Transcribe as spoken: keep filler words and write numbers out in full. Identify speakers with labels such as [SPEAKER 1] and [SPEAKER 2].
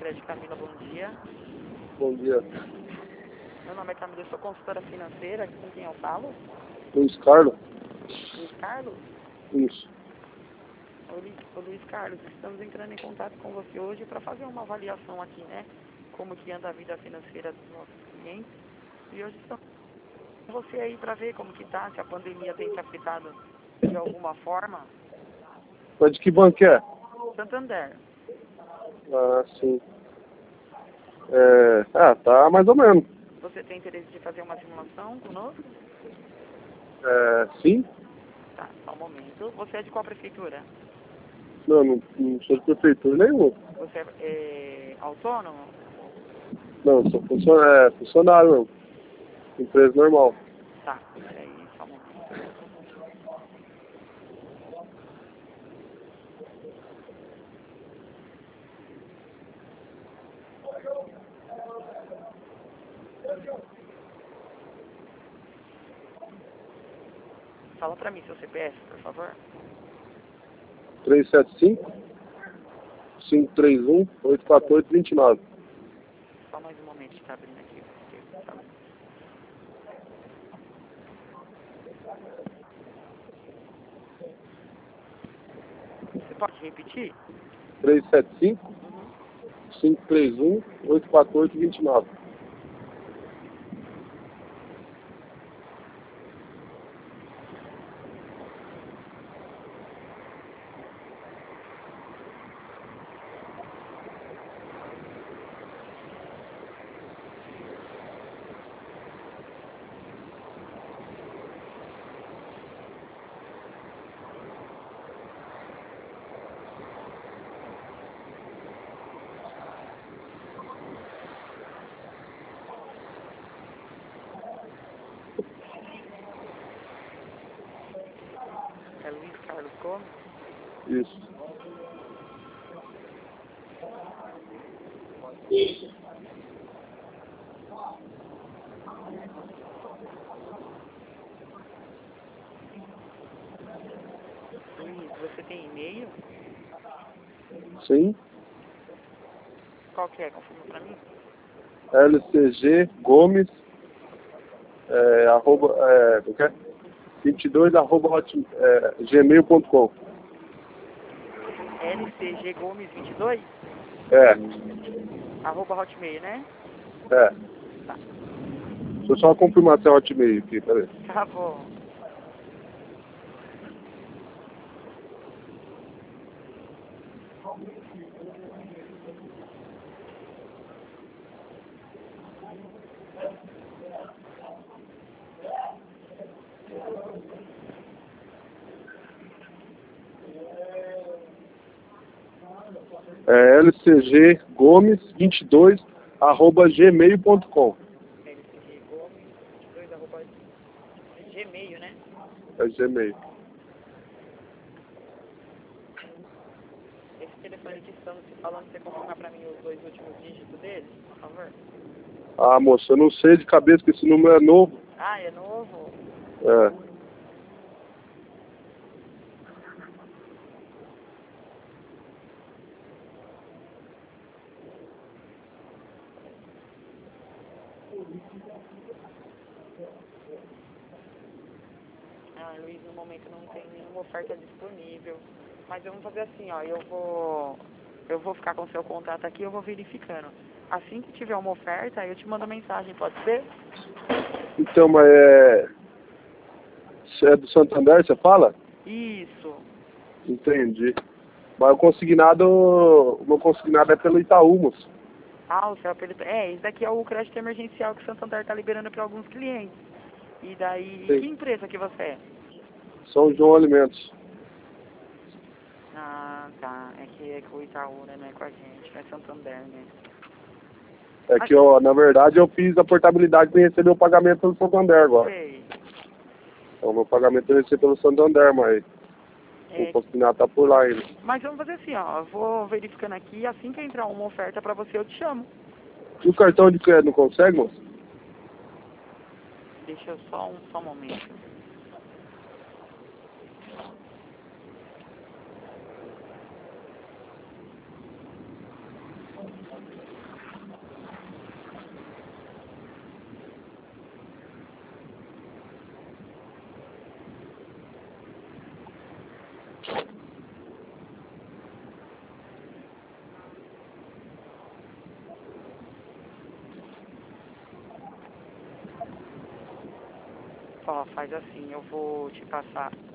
[SPEAKER 1] Crédito Camila, bom dia.
[SPEAKER 2] Bom dia.
[SPEAKER 1] Meu nome é Camila, eu sou consultora financeira, com quem eu falo?
[SPEAKER 2] Luiz Carlos?
[SPEAKER 1] Luiz Carlos?
[SPEAKER 2] Isso.
[SPEAKER 1] Ô, Luiz, ô, Luiz Carlos, estamos entrando em contato com você hoje para fazer uma avaliação aqui, né? Como que anda a vida financeira dos nossos clientes. E hoje estamos com você aí para ver como que tá, se a pandemia tem te afetado de alguma forma.
[SPEAKER 2] Mas de que banco é?
[SPEAKER 1] Santander.
[SPEAKER 2] Ah, sim. É, ah, tá mais ou menos.
[SPEAKER 1] Você tem interesse de fazer uma simulação conosco?
[SPEAKER 2] É, sim?
[SPEAKER 1] Tá, só um momento. Você é de qual prefeitura?
[SPEAKER 2] Não, não, não sou de prefeitura nenhuma.
[SPEAKER 1] Você é, é autônomo?
[SPEAKER 2] Não, sou funcionário, é, funcionário mesmo. Empresa normal.
[SPEAKER 1] Tá, peraí, só um momento. Fala pra mim seu C P F, por favor.
[SPEAKER 2] três sete cinco, cinco três um, oito quatro oito, dois nove.
[SPEAKER 1] Só mais um momento que tá abrindo aqui. Porque, tá. Você pode repetir?
[SPEAKER 2] três sete cinco,
[SPEAKER 1] Uhum.
[SPEAKER 2] cinco três um, oito quatro oito, dois nove.
[SPEAKER 1] É Luiz Carlos Gomes?
[SPEAKER 2] Isso.
[SPEAKER 1] Luiz, você tem e-mail?
[SPEAKER 2] Sim.
[SPEAKER 1] Qual que é? Confirma pra mim.
[SPEAKER 2] L C G Gomes, é, arroba, é, o que é? vinte e dois, arroba, hot, é, gmail ponto com.
[SPEAKER 1] L C G Gomes vinte e dois?
[SPEAKER 2] É,
[SPEAKER 1] Arroba Hotmail, né?
[SPEAKER 2] é.
[SPEAKER 1] Tá.
[SPEAKER 2] Deixa eu só confirmar se é Hotmail aqui, peraí.
[SPEAKER 1] Tá bom.
[SPEAKER 2] É L C G Gomes vinte e dois, arroba gmail ponto com.
[SPEAKER 1] L C G Gomes vinte e dois, arroba Gmail, né?
[SPEAKER 2] É Gmail.
[SPEAKER 1] Esse telefone que estamos se falando, você confirma pra mim os dois últimos dígitos dele, por favor?
[SPEAKER 2] Ah, moça, eu não sei de cabeça que esse número é novo.
[SPEAKER 1] Ah, é novo?
[SPEAKER 2] É.
[SPEAKER 1] Ah, Luiz, no momento não tem nenhuma oferta disponível. Mas vamos fazer assim, ó, eu vou eu vou ficar com o seu contato aqui, eu vou verificando. Assim que tiver uma oferta, eu te mando mensagem, pode ser?
[SPEAKER 2] Então, mas é... é do Santander, você fala?
[SPEAKER 1] Isso.
[SPEAKER 2] Entendi. Mas o consignado, o meu consignado é pelo Itaú, moço.
[SPEAKER 1] Ah, o seu apelido... É, esse daqui é o crédito emergencial que o Santander tá liberando para alguns clientes. E daí,
[SPEAKER 2] Sim.
[SPEAKER 1] que empresa que você é?
[SPEAKER 2] São João Alimentos.
[SPEAKER 1] Ah, tá. É que é com o Itaú, né? Não é com a gente, não é Santander, né?
[SPEAKER 2] É que, ó, na verdade, eu fiz a portabilidade para receber o pagamento pelo Santander agora.
[SPEAKER 1] Sei.
[SPEAKER 2] Então, meu pagamento eu recebi pelo Santander, mas
[SPEAKER 1] É,
[SPEAKER 2] o consignado tá por lá ainda.
[SPEAKER 1] mas vamos fazer assim, ó. Eu vou verificando aqui, assim que entrar uma oferta para você, eu te chamo.
[SPEAKER 2] E o cartão de crédito não consegue, moço?
[SPEAKER 1] Deixa eu só um, só um momento. Ó, faz assim, eu vou te passar